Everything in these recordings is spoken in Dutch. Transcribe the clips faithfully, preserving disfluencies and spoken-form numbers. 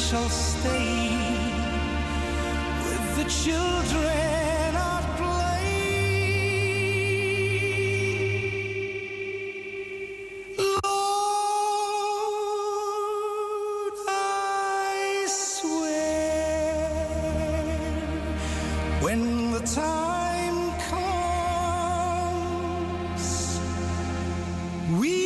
shall stay with the children at play. Lord, I swear, when the time comes, we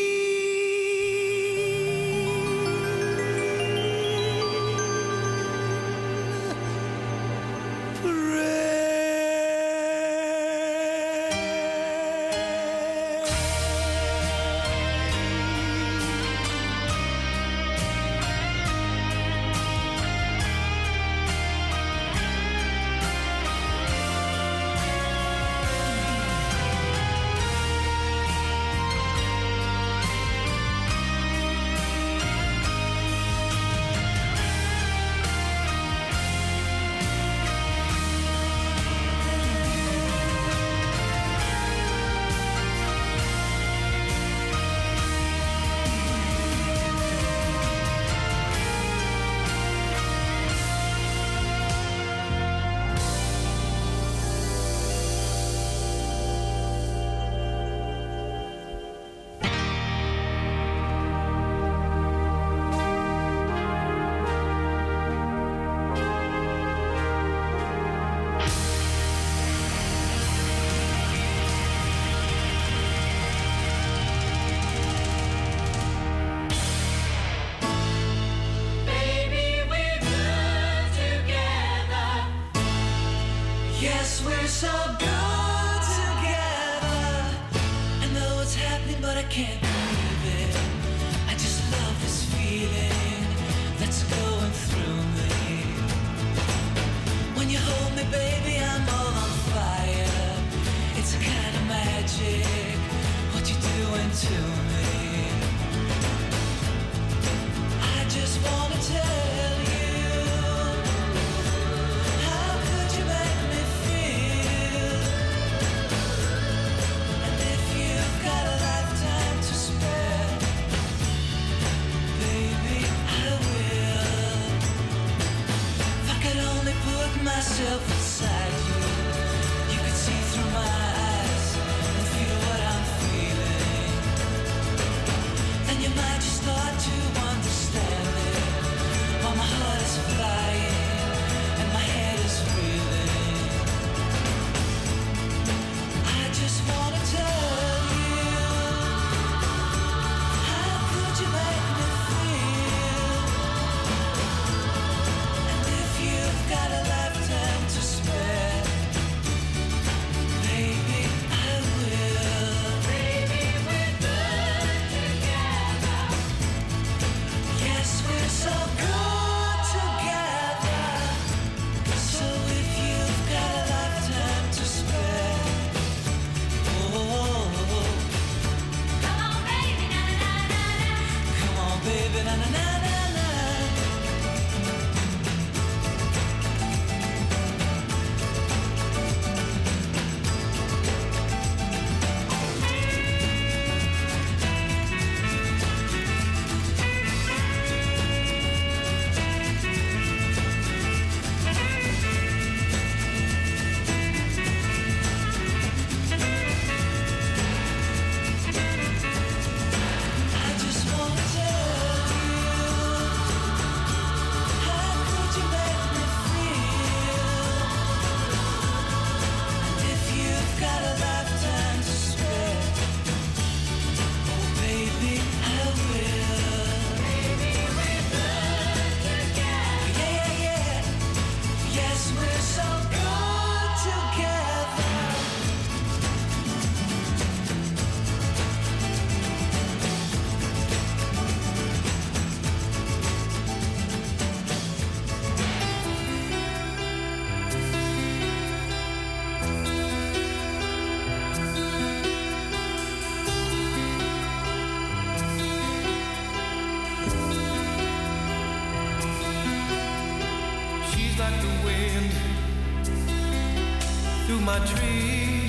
my tree.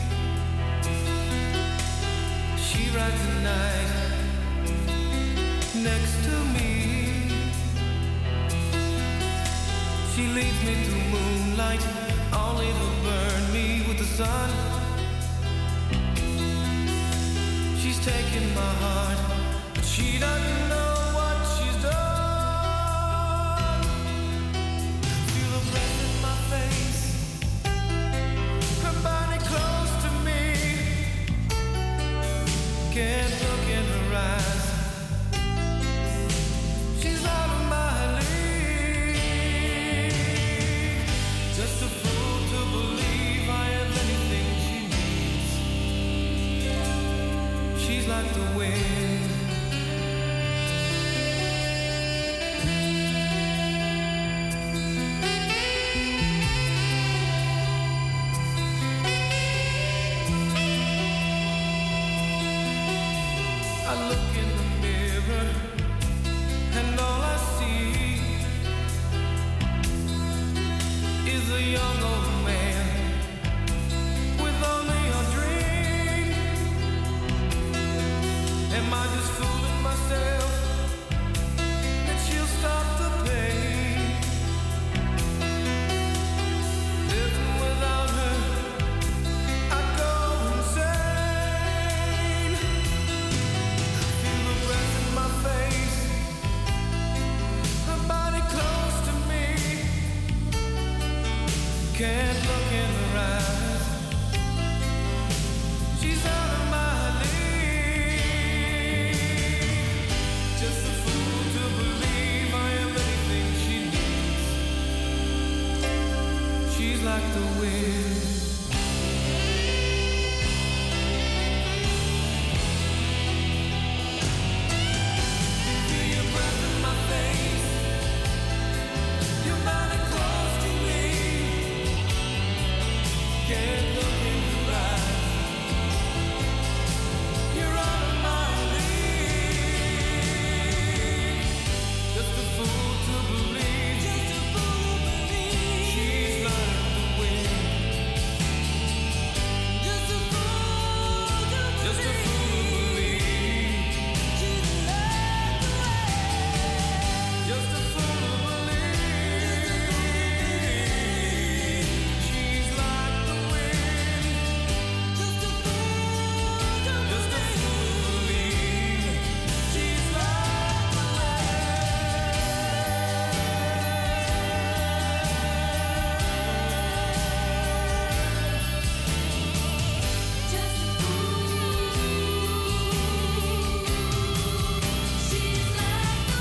She rides the night next to me. She leads me through moonlight, only to burn me with the sun. She's taken my heart, but she doesn't know what she's done. Feel her breath in my face, her body close to me. Can't look in her eyes. She's out of my league. Just a fool to believe I have anything she needs. She's like the wind. I look in the mirror and all I see is a young old man with only a dream. Am I just fooling myself that she'll stop the pain? Living without her, I go insane. Feel the breath in my face, her body close to me. Can't look in her eyes. She's out of my league. Just a fool to believe I am anything she needs. She's like the wind. Feel your breath in my face, your body close to me. Can't look in your eyes. You're out of my league. Just a fool to believe. Just a fool to believe. She's like the wind. Just a fool to believe. Just a fool to believe. She's like the wind. Just a fool to believe. She's like the wind. Just a fool to believe. Just a fool to believe. She's like the Just a fool. She's like the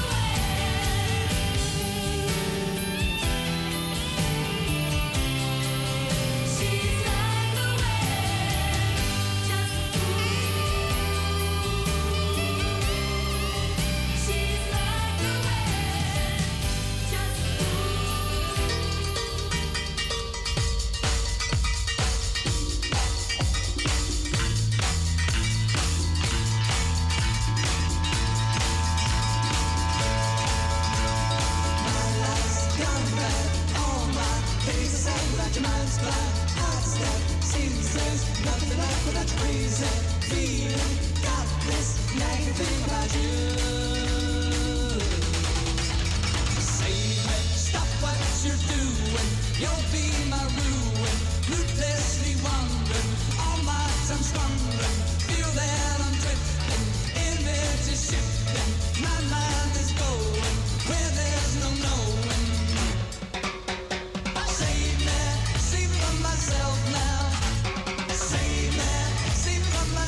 She's like the wind. Just a fool. She's like the wind. Just a Stop what you're doing, you'll be my ruin. Ruthlessly wandering, all my time squandering. Feel that I'm drifting, image is shifting. My mind is going where there's no knowing. Save me, save me from myself now. Save me, save me from myself.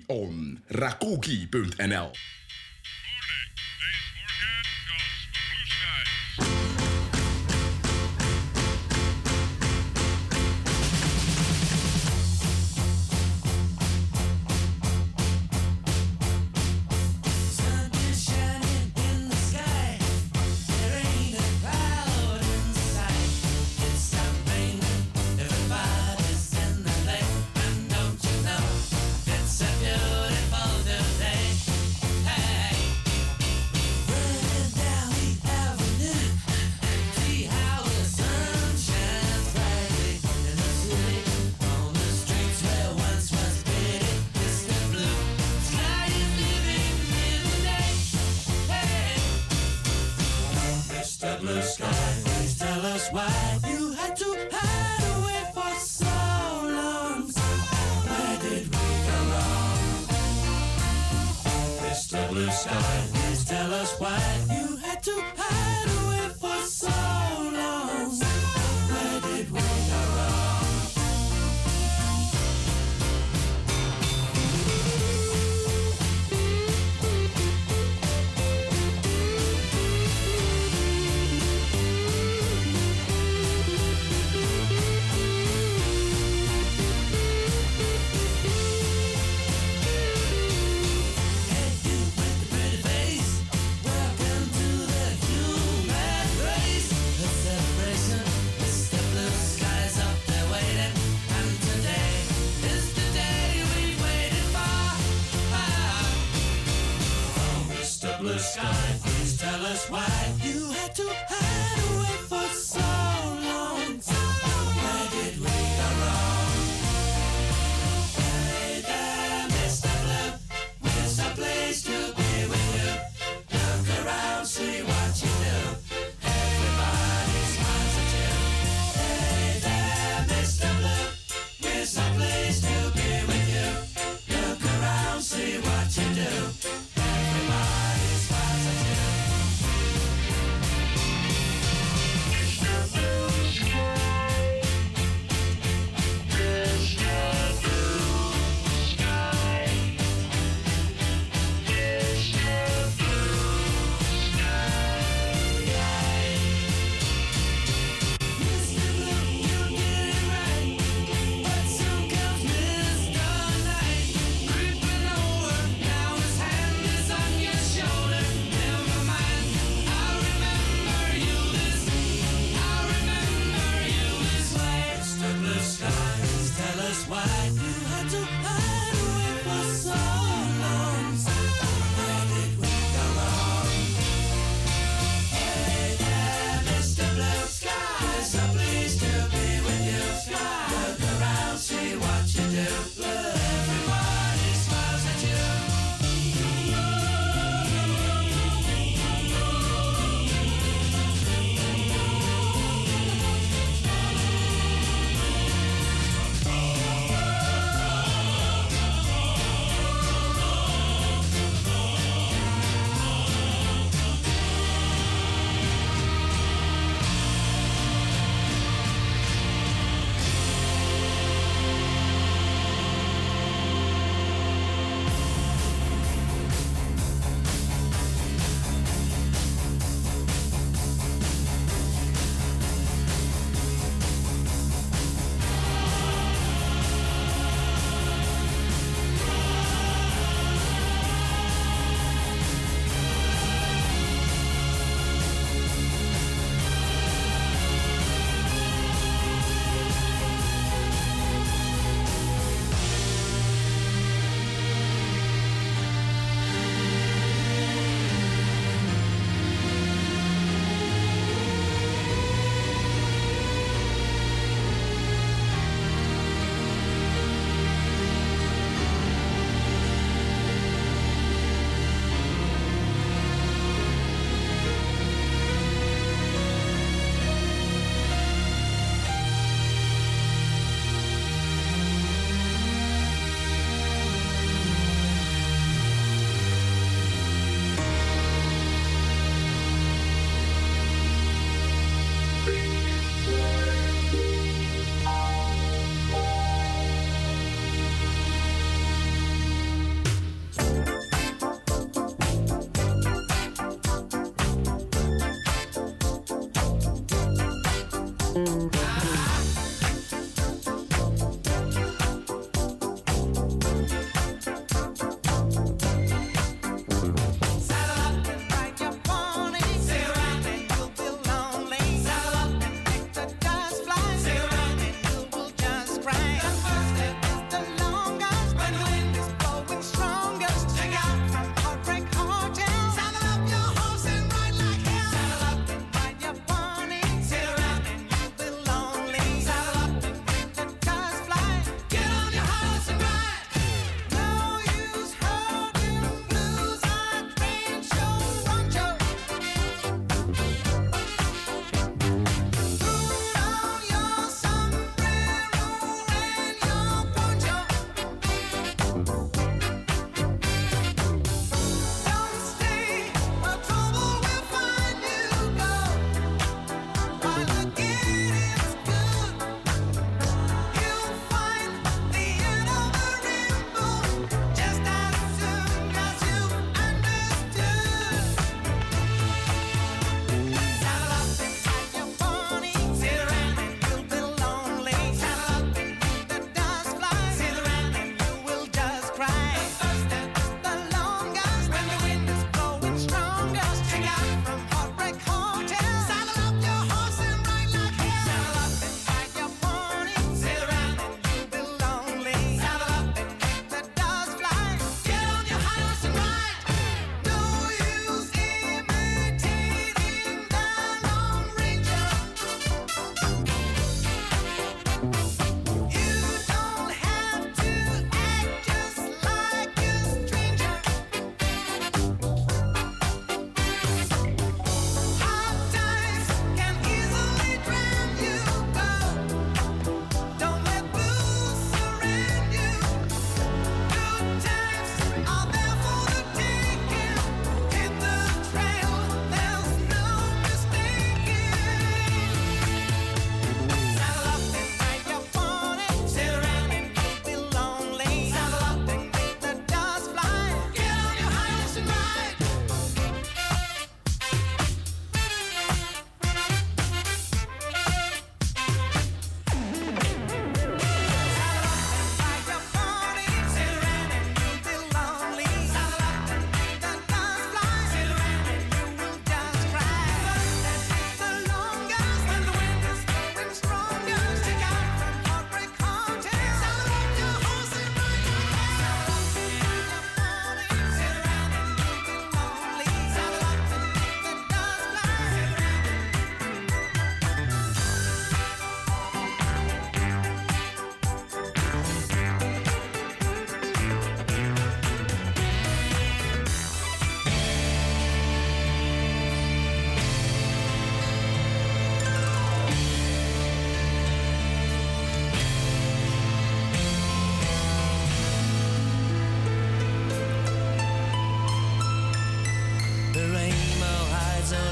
on rakuki punt n l. Welcome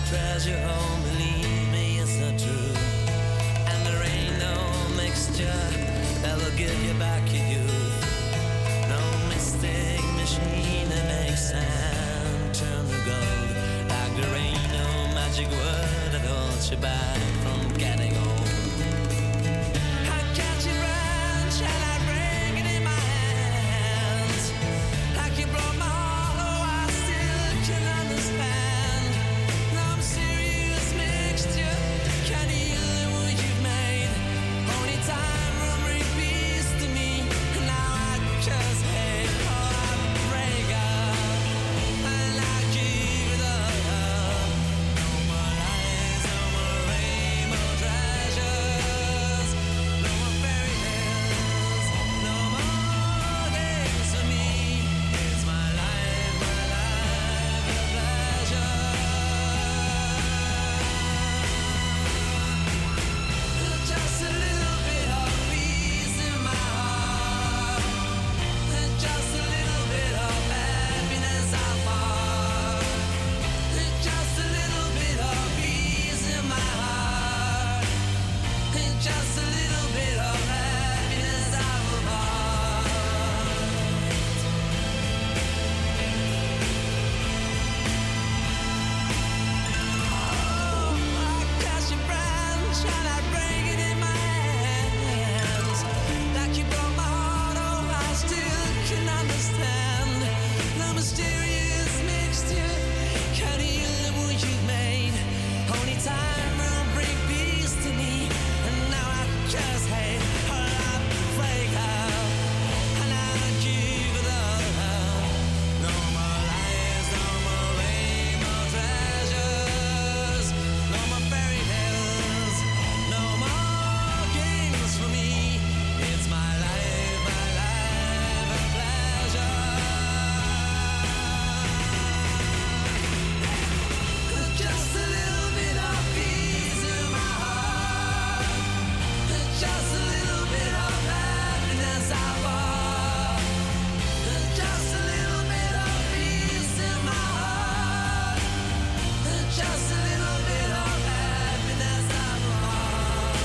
treasure home, believe me, it's not true. And there ain't no mixture that will give you back your youth. No mystic machine that makes sand turn to gold. Like there ain't no magic word that holds you back from getting old. I catch your branch and I bring it in my hands. Like you broke my heart, oh, I still can understand. No mysterious mixture can heal the wound you've made. Only time will bring peace to me, and now I just hate all I break up, and I give it up. No more lies, no more rainbow treasures, no more fairy tales, no more games for me. It's my life, my life, a pleasure. Just a little bit of peace in my heart, just a little bit of happiness I want. Just a little bit of peace in my heart, just a little bit of happiness I want. Oh, I catch your branch and I bring it in my hands. Like you broke my heart, oh, I still can understand. The mysterious mixture can heal the wound you've made. Only time will bring peace to me, and now I just hate all I break up, and I give it up. No more lies, no more rainbow treasures, no more fairy tales, no more games for me. It's my life, my life, a pleasure. Just a little bit of peace in my heart, just a little bit of happiness I want. Just a little bit of peace in my heart, just a little bit of happiness I want.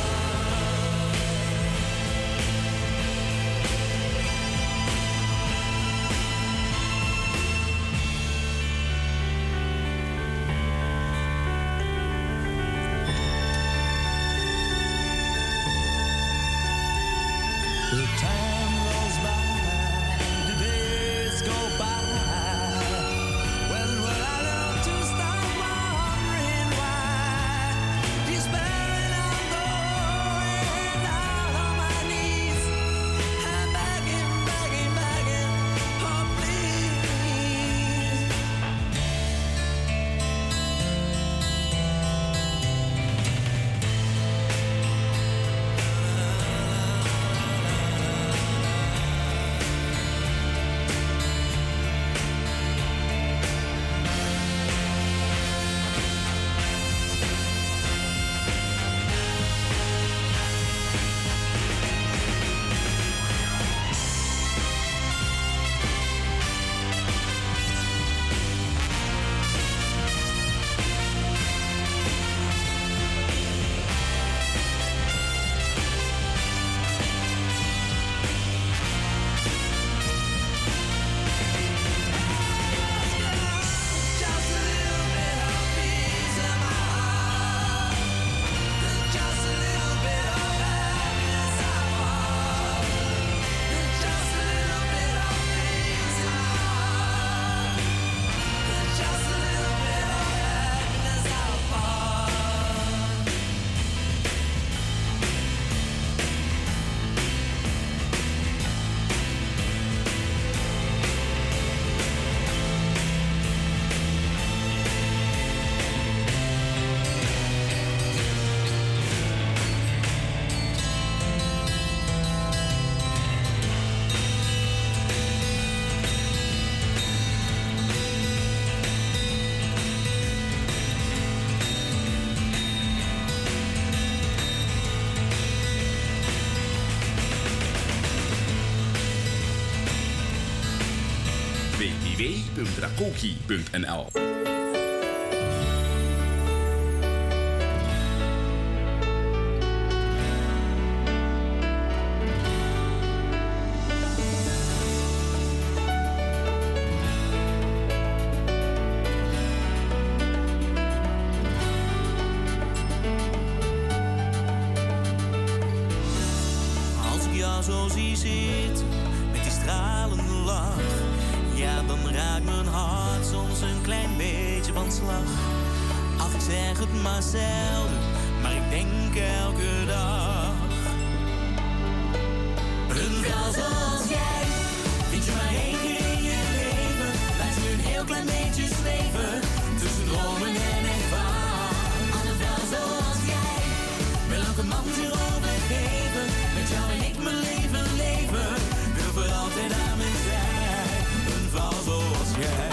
The time goes by, the days go by. When will I learn to stop wondering why? Despairing, I'm going down on my knees and begging, begging, begging, oh please. Just a little bit of peace in my heart, just a little bit of happiness I want. Just a little bit of peace in my heart, just a little bit of happiness I want. w w w punt rakoki punt n l jou zo zie zitten, met die stralende lach, ja, dan raakt mijn hart soms een klein beetje van slag. Ach, ik zeg het maar zelden, maar ik denk elke dag. Een vrouw zoals jij, vind je maar één keer in je leven. Laat je een heel klein beetje zweven, tussen dromen en echt waar. Aan een vrouw zoals jij, wil elke man zich overgeven. Met jou wil ik mijn leven leven, wil voor altijd aan mijn zij. Een vrouw zoals jij.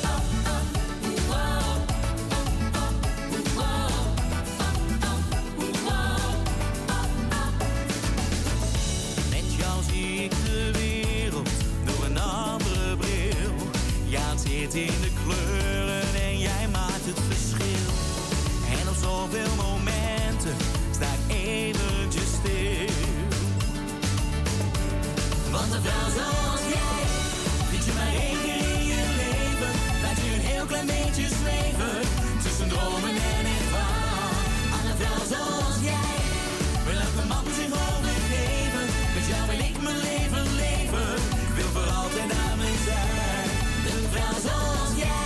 Zit in de kleuren en jij maakt het verschil. En op zoveel momenten sta ik eventjes stil. Want een vrouw zoals jij, vind je maar één keer in je leven. Laat je een heel klein beetje zweven, tussen dromen en echt waar. Aan een vrouw zoals jij, wil elke man zich overgeven. Met jou wil ik mijn leven leven, ik wil voor altijd aan mijn zij. Een vrouw zoals jij.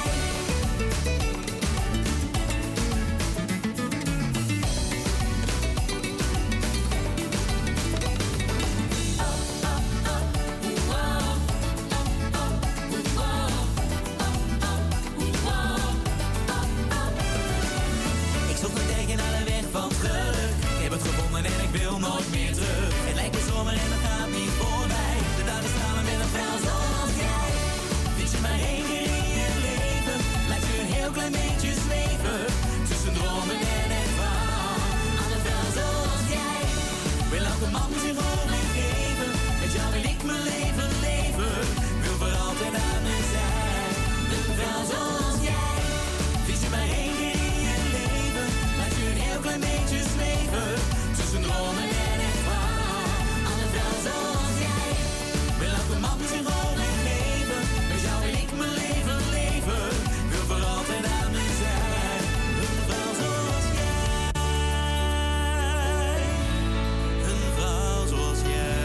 Ik zocht een teken naar de weg van het geluk. Ik heb het gevonden en ik wil nooit meer terug. Het lijkt me zomer en het gaat niet voorbij. De dagen stralen met een vrouw zoals jij. Vind je maar één keer in je leven, laat je een heel klein beetje zweven, tussen dromen en echt waar. Aan een vrouw zoals jij, wil elke man zich overgeven. Met jou wil ik mijn leven leven, wil voor altijd aan mijn zij. Een vrouw zoals jij, vind je maar één keer in je leven, laat je een heel klein beetje zweven, tussen dromen en echt waar. Aan een vrouw zoals jij, wil elke man zich overgeven. Met jou wil ik mijn leven leven, wil voor altijd aan mijn zij. Een vrouw zoals jij, een vrouw zoals jij.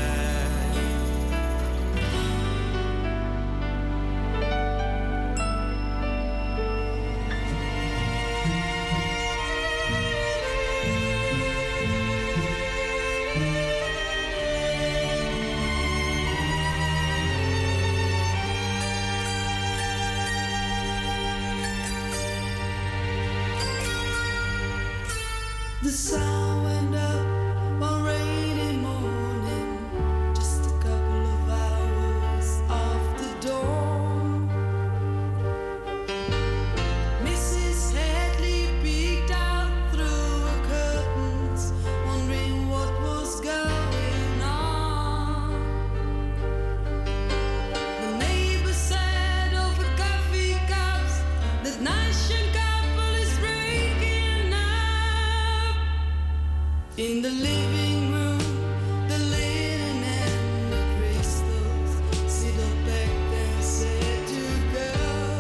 The sun went up one rainy morning, just a couple of hours after dawn. Missus Hadley peeked out through her curtains, wondering what was going on. The neighbor said over coffee cups that nice young couple is breaking up. In the living room, the linen and the crystals sit up back and said to go.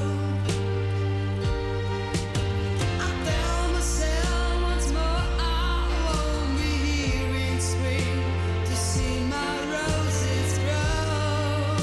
I tell myself once more I won't be here in spring to see my roses grow.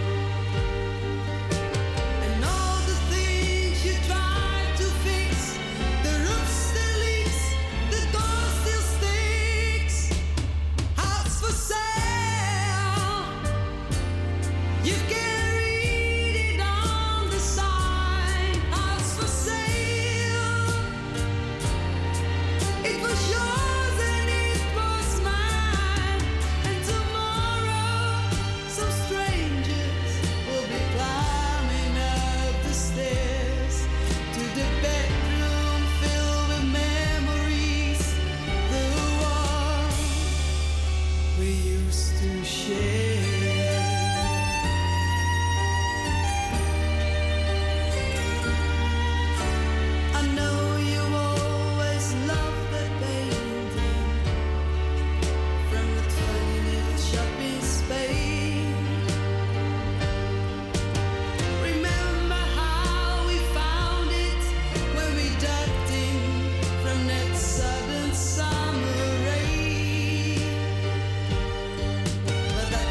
And all the things you tried to fix, the roof still leaks, the door still sticks. House for sale, you can read it on the sign. House for sale, it was yours and it was mine. And tomorrow some strangers will be climbing up the stairs to the bedroom filled with memories, the one we used to share. I know you always loved that painting from the tiny little shop in Spain. Remember how we found it when we ducked in from that sudden summer rain. But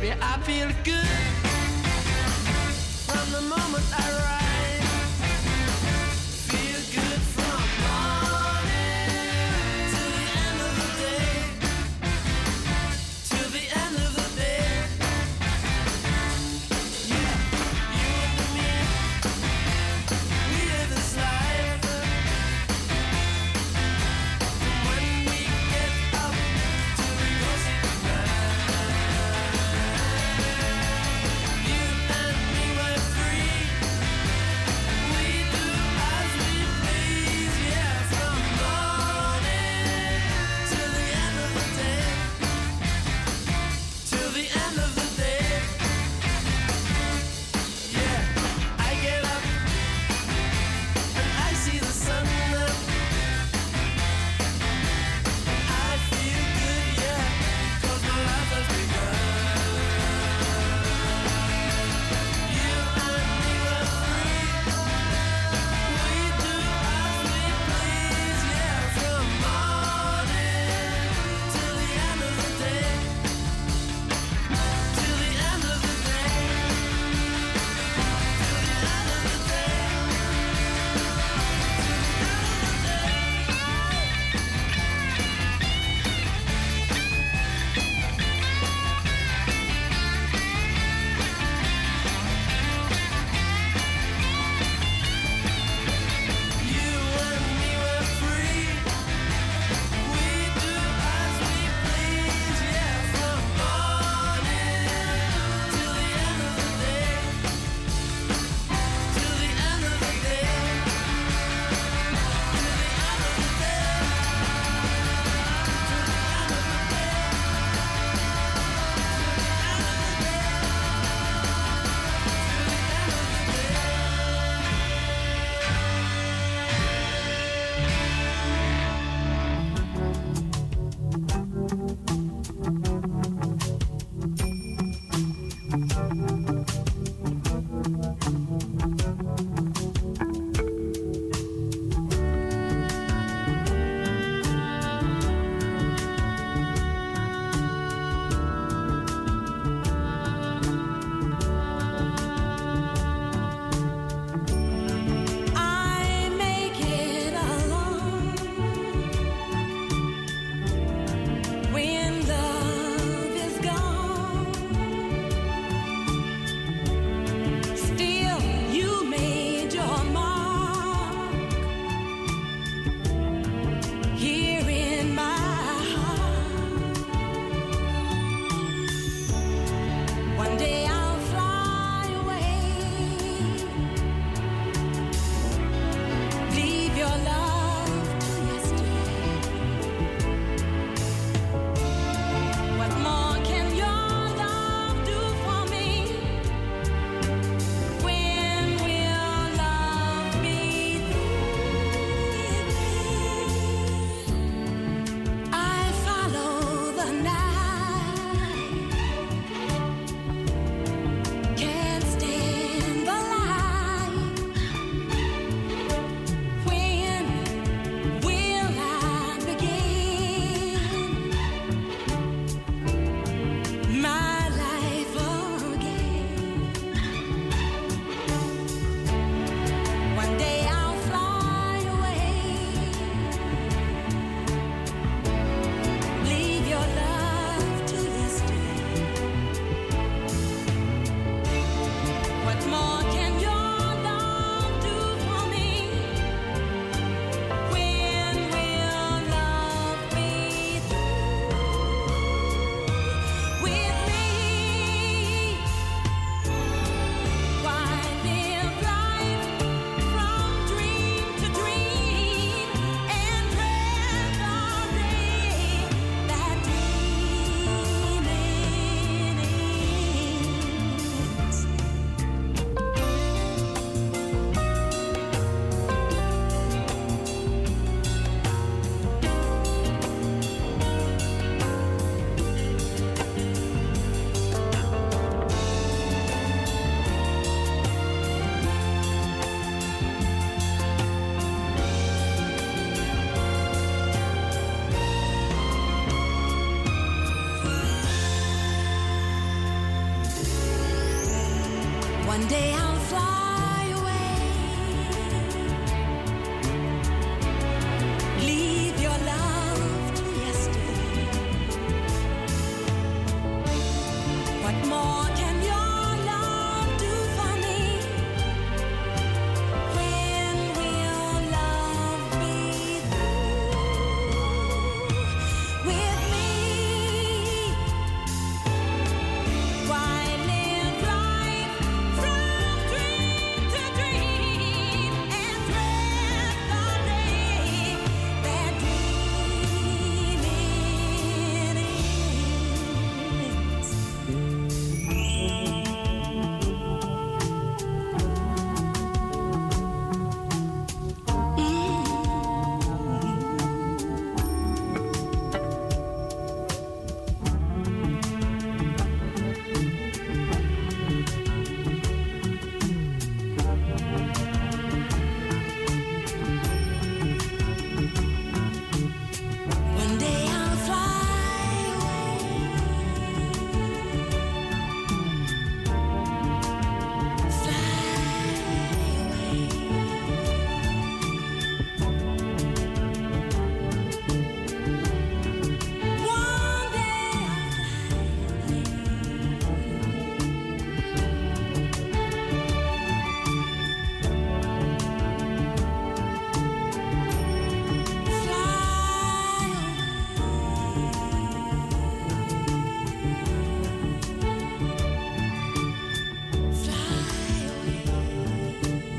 baby, I feel good from the moment I ride. Feel good from morning to the end of the day. To the end of the day. Yeah, you and me, we live this life. From when we get up till we go sleep at night. One day I'll fly away. Leave your love to yesterday. What more can your love do for me? When will love be through with me? Why live life from dream to dream and dread the day that dreaming ends? One day I'll fly away. Fly away. One day I'll fly away. Fly away.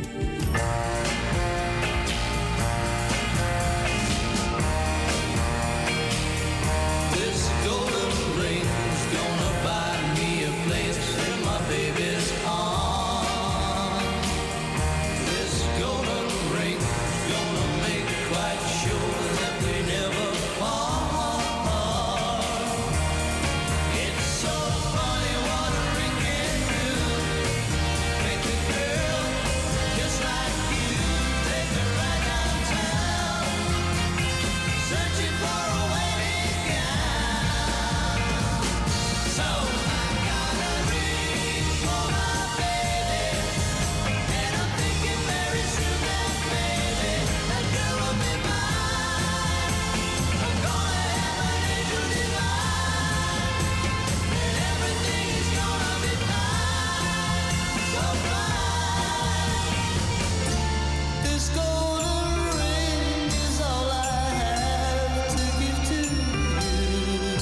This golden ring's gonna buy me a place in my baby's arms. This golden ring's gonna make quite sure that we never part. It's so funny what a ring can do. Make a girl just like you take her right downtown, searching for a wedding gown. So I got a ring for my baby, and I'm thinking very soon that maybe that girl will be mine. I'm gonna have an angel divine, and everything is gonna be fine, so fine. This golden ring is all I have to give to you.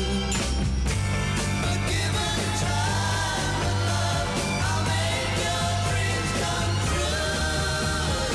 A given time and love, I'll make your dreams come true.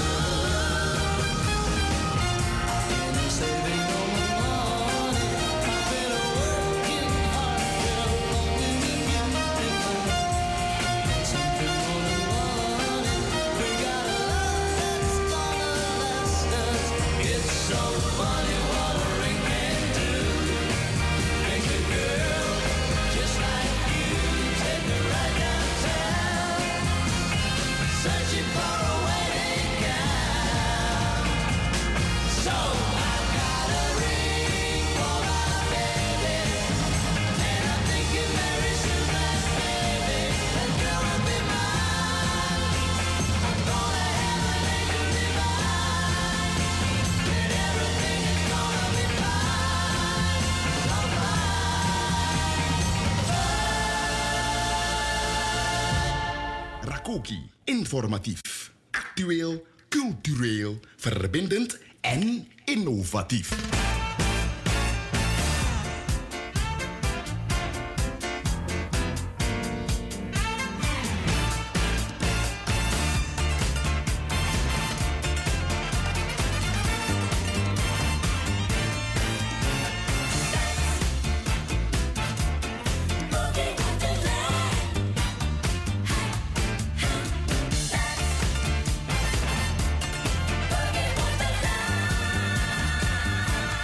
I've been saving all my money. I've been working hard, girl, hoping to get something more than money. We got a love that's gonna last us. It's so funny what a ring can do. Make a girl just like you take her right downtown, searching for a wedding gown. So I got a ring for my baby, and I'm thinking very soon that baby, that girl will be mine. I'm gonna have an angel divine, and everything is gonna be fine, so fine. Rakoki, informatief, actueel, cultureel, verbindend en innovatief. Boogie Wonderland.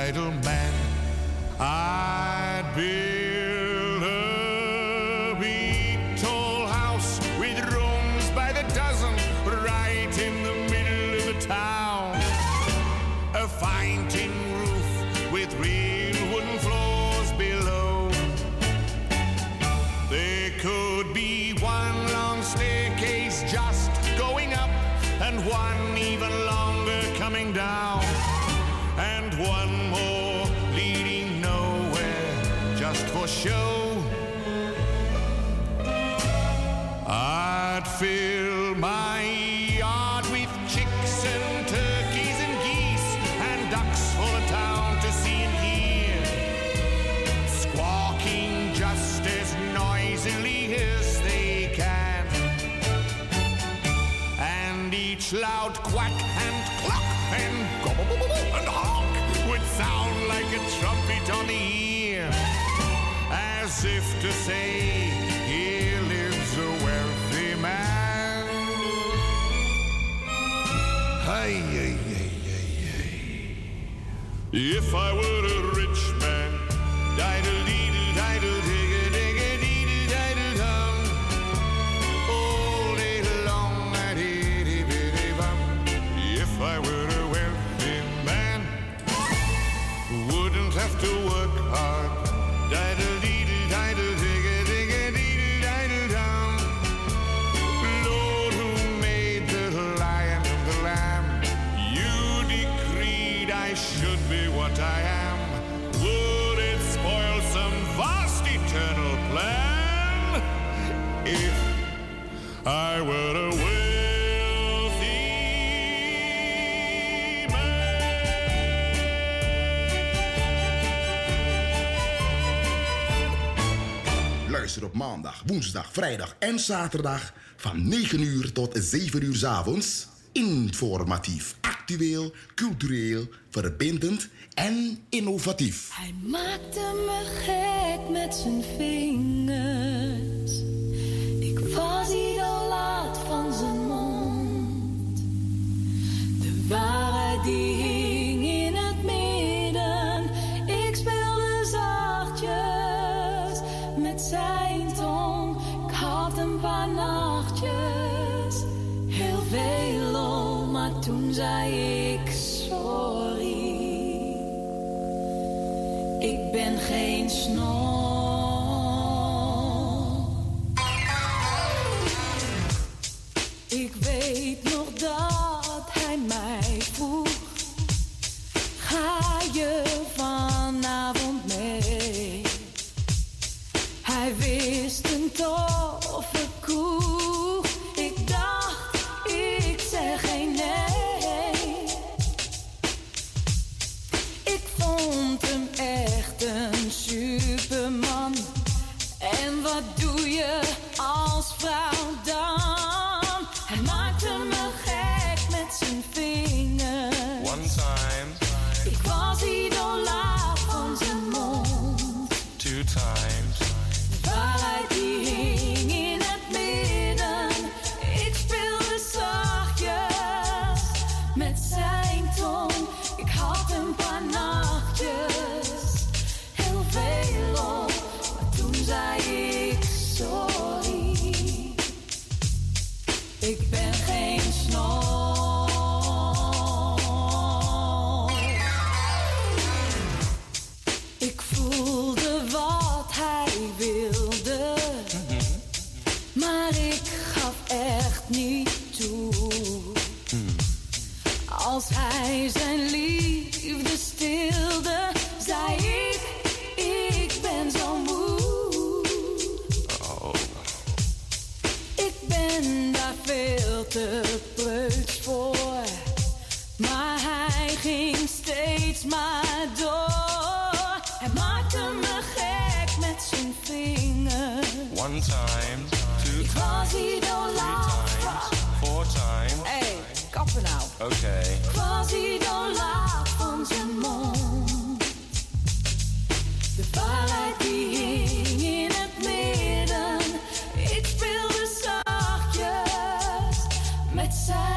idle man. I'd build a big tall house with rooms by the dozen right in the middle of the town. A fine tin roof with real wooden floors below. There could be one long staircase just going up and one even longer coming down, and one more leading nowhere just for show. I'd fill my yard with chicks and turkeys and geese and ducks for the town to see and hear, squawking just as noisily as they can. And each loud quack and cluck and gobble and honk would sound like a trumpet on the ear, as if to say, here lives a wealthy man. Hey, hey, hey, hey, hey. If I were a rich man, diddle deedle diddle digga digga deedle diddle dum, all day long I diddy biddy bum. If I were a wealthy man, wouldn't have to work hard, diddle deedle diddle digga digga deedle diddle dum. Lord, who made the lion and the lamb, you decreed I should be what I am. Would it spoil some vast eternal plan if I were a wealthy man? Luister op maandag, woensdag, vrijdag en zaterdag van negen uur tot zeven uur 's avonds. Informatief, actueel, cultureel, verbindend en innovatief. Hij maakte me gek met zijn vingers. Ik was idolaat van zijn mond. De waarheid die hing in het midden. Ik speelde zachtjes met zijn tong. Ik had een paar nachtjes, heel veel om, maar toen zei ik sorry. Ik ben geen snor. Ik weet nog dat hij mij vroeg: ga je vanavond mee? Hij wist een toffe koe. Ik dacht, ik zeg geen nee. Ik vond hem echt een superman. En wat doe je als vrouw dan? Hij maakte me gek met zijn vingers. One time, Ik was idolaat van zijn mond. two times, De waarheid die hing in het midden. Ik speelde zachtjes met zijn tong. Ik had een paar nachtjes, heel veel op, maar toen zei ik sorry. Ik ben geen snor. Ik voelde wat hij wilde, maar ik gaf echt niet toe. Als hij zijn liefde stilde, zei ik, ik ben zo moe. Ik ben daar veel te preuts voor, maar hij ging steeds maar door. Hij maakte me gek met zijn vingers. one time, two Ik was times, idolaat. three times, four times. Hey, kappen nou. Okay. Ik was idolaat van zijn mond. De waarheid die hing in het midden. Ik speelde zachtjes met zijn